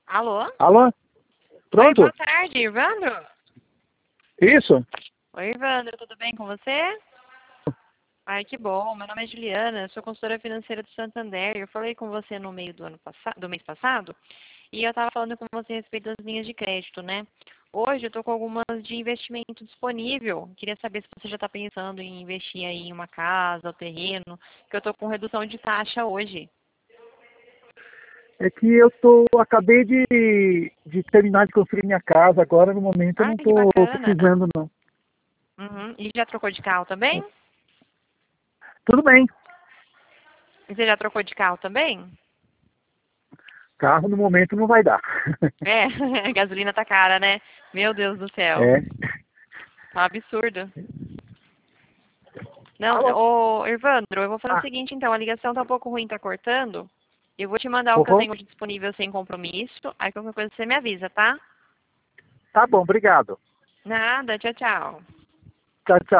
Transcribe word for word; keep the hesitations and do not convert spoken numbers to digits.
Alô? Alô? Pronto? Oi, boa tarde, Evandro. Isso? Oi, Evandro, tudo bem com você? Ai, que bom. Meu nome é Juliana, sou consultora financeira do Santander. Eu falei com você no meio do ano passado, do mês passado, e eu estava falando com você a respeito das linhas de crédito, né? Hoje eu estou com algumas de investimento disponível. Queria saber se você já está pensando em investir aí em uma casa ou terreno, que eu estou com redução de taxa hoje. É que eu tô, acabei de, de terminar de construir minha casa, agora no momento eu Ai, não que tô bacana. precisando não. Uhum. E já trocou de carro também? Tudo bem, E você já trocou de carro também? carro no momento não vai dar. É, a gasolina tá cara, né? Meu Deus do céu. É. Tá um absurdo. Não, Alô? ô, Evandro, eu vou fazer o Ah, seguinte, então, a ligação tá um pouco ruim, tá cortando. Eu vou te mandar o que eu uhum. tenho disponível sem compromisso. Aí qualquer coisa você me avisa, tá? Tá bom, obrigado. Nada, tchau, tchau. Tchau, tchau.